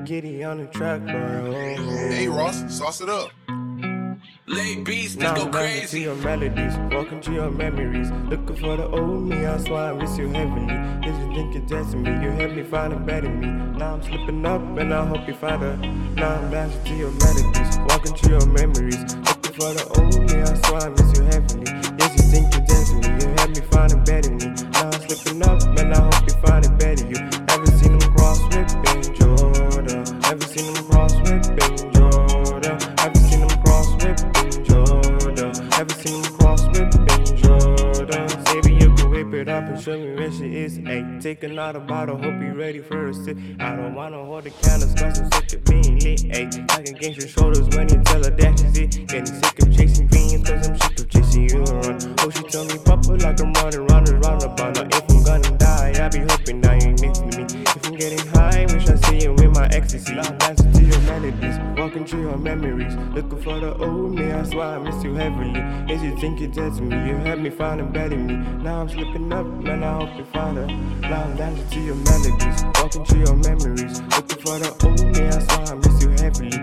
Giddy on the track, bro. Hey Ross, sauce it up. Late beats, Now let's go I'm dancing to crazy. your melodies, walking to your memories, looking for the old me. I swear I miss you heavily. If you think you're dancing me, you help me find a better me. Now I'm slipping up, and I hope you find her. Now I'm dancing to your melodies, walking to your memories, looking for the old me. I swear I miss you heavily. Yes, you think you're dancing me, you help me find a better me. Now I'm slipping up, and I hope you find a better you. Haven't seen them cross whipping Jordan. Haven't seen them cross whipping Jordan. Haven't seen them cross whipping Jordan. Haven't seen them cross whipping Jordan. Baby, you can whip it up and show me where she is. Ayy, take another bottle, hope you ready for a sip. I don't wanna hold the candles, cause I'm sick of being lit. Ayy, back against your shoulders when you tell her that she's it. Getting sick of chasing greens, cause I'm sick of chasing you around. Oh, she tell me papa like I'm running round and round about. Now if I'm gonna die, I be hoping that you ain't next to me. If I'm getting high, wish I see you in my ecstasy. I'm dancing to your melodies, walking through your memories, looking for the old me. I swear I miss you heavily. If you think you're dead to me, you help me find a better me. Now I'm slipping up, man, I hope you find her. Now I'm dancing to your melodies, walking through your memories, looking for the old me. I swear I miss you heavily.